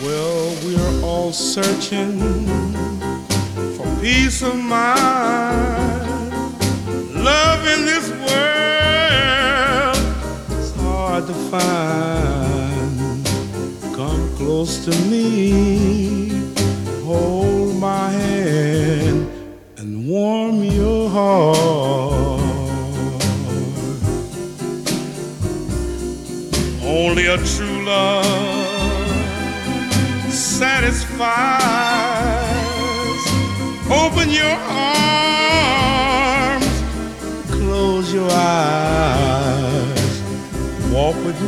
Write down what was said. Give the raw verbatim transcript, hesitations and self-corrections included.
Well, we're all searching for peace of mind. Love in this world is hard to find. Come close to me, hold my hand, and warm your heart. Only a true love satisfies. Open your arms, close your eyes, walk with me.